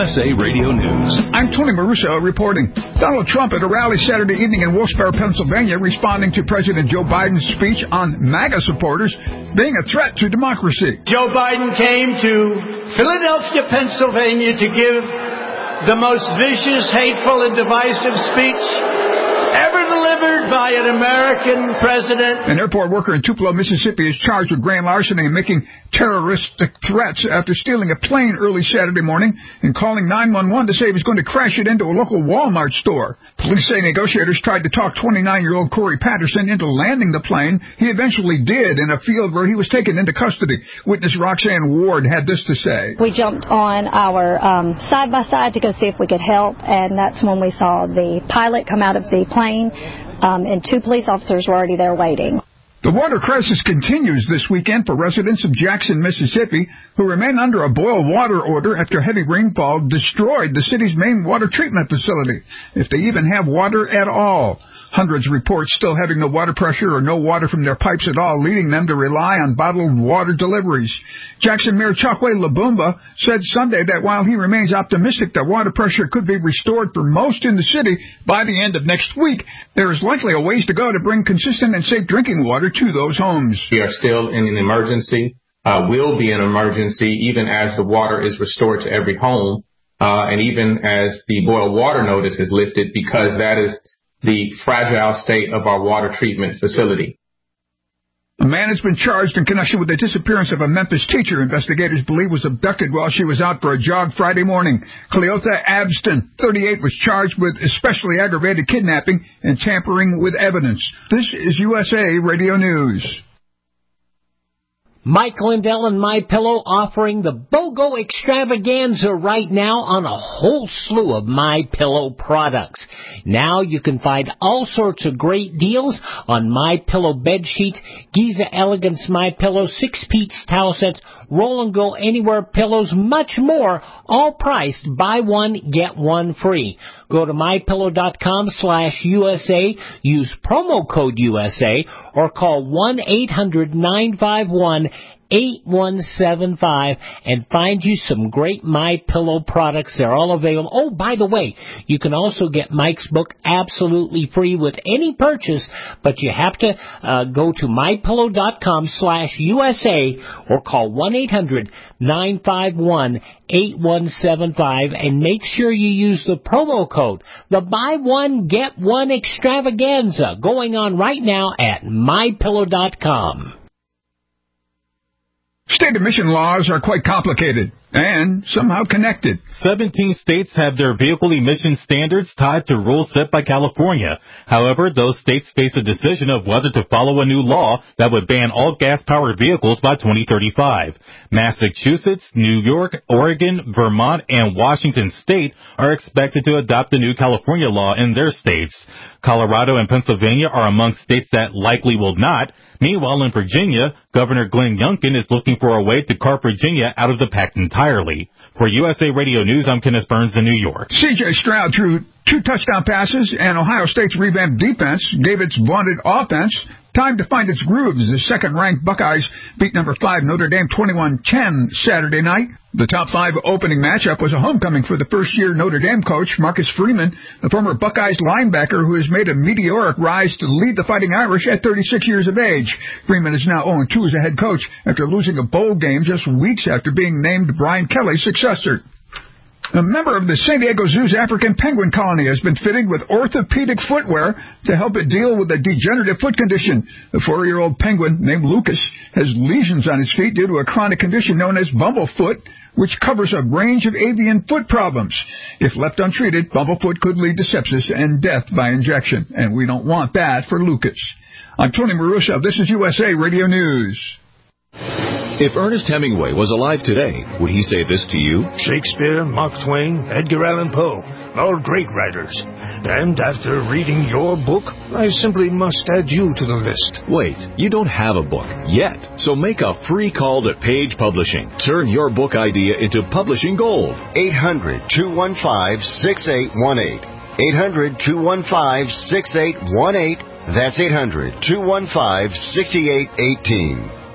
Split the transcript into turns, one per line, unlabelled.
USA Radio News.
I'm Tony Maruso reporting. Donald Trump at a rally Saturday evening in Wilkes-Barre, Pennsylvania, responding to President Joe Biden's speech on MAGA supporters being a threat to democracy.
Joe Biden came to Philadelphia, Pennsylvania to give the most vicious, hateful, and divisive speech ever delivered by an American president.
An airport worker in Tupelo, Mississippi is charged with grand larceny and making terroristic threats after stealing a plane early Saturday morning and calling 911 to say he was going to crash it into a local Walmart store. Police say negotiators tried to talk 29-year-old Corey Patterson into landing the plane. He eventually did in a field where he was taken into custody. Witness Roxanne Ward had this to say.
We jumped on our side-by-side to go see if we could help, and that's when we saw the pilot come out of the plane, and 2 police officers were already there waiting.
The water crisis continues this weekend for residents of Jackson, Mississippi, who remain under a boil water order after heavy rainfall destroyed the city's main water treatment facility, if they even have water at all. Hundreds report still having no water pressure or no water from their pipes at all, leading them to rely on bottled water deliveries. Jackson Mayor Chokwe Lubumba said Sunday that while he remains optimistic that water pressure could be restored for most in the city by the end of next week, there is likely a ways to go to bring consistent and safe drinking water to those homes.
We are still in an emergency, will be an emergency even as the water is restored to every home, and even as the boil water notice is lifted, because that is the fragile state of our water treatment facility.
A man has been charged in connection with the disappearance of a Memphis teacher investigators believe was abducted while she was out for a jog Friday morning. Cleotha Abston, 38, was charged with especially aggravated kidnapping and tampering with evidence. This is USA Radio News.
Mike Lindell and MyPillow offering the BOGO extravaganza right now on a whole slew of MyPillow products. Now you can find all sorts of great deals on MyPillow bed sheets, Giza Elegance MyPillow, 6-piece towel sets, Roll and Go Anywhere pillows, much more, all priced buy one, get one free. Go to mypillow.com/USA, use promo code USA, or call 1-800-951-8175 and find you some great MyPillow products. They're all available. Oh, by the way, you can also get Mike's book absolutely free with any purchase, but you have to go to mypillow.com/USA or call 1-800-951-8175 and make sure you use the promo code. The buy one, get one extravaganza going on right now at mypillow.com.
State emission laws are quite complicated and somehow connected.
17 states have their vehicle emission standards tied to rules set by California. However, those states face a decision of whether to follow a new law that would ban all gas-powered vehicles by 2035. Massachusetts, New York, Oregon, Vermont, and Washington State are expected to adopt the new California law in their states. Colorado and Pennsylvania are among states that likely will not. Meanwhile, in Virginia, Governor Glenn Youngkin is looking for a way to carve Virginia out of the pact entirely. For USA Radio News, I'm Kenneth Burns in New York.
C.J. Stroud threw 2 touchdown passes, and Ohio State's revamped defense gave its vaunted offense time to find its grooves. The second-ranked Buckeyes beat number 5 Notre Dame 21-10 Saturday night. The top 5 opening matchup was a homecoming for the first-year Notre Dame coach, Marcus Freeman, the former Buckeyes linebacker who has made a meteoric rise to lead the Fighting Irish at 36 years of age. Freeman is now 0-2 as a head coach after losing a bowl game just weeks after being named Brian Kelly's successor. A member of the San Diego Zoo's African penguin colony has been fitted with orthopedic footwear to help it deal with a degenerative foot condition. The 4-year-old penguin named Lucas has lesions on his feet due to a chronic condition known as bumblefoot, which covers a range of avian foot problems. If left untreated, bumblefoot could lead to sepsis and death by injection, and we don't want that for Lucas. I'm Tony Maruso. This is USA Radio News.
If Ernest Hemingway was alive today, would he say this to you?
Shakespeare, Mark Twain, Edgar Allan Poe, all great writers. And after reading your book, I simply must add you to the list.
Wait, you don't have a book yet. So make a free call to Page Publishing. Turn your book idea into publishing gold.
800-215-6818. 800-215-6818. That's 800-215-6818.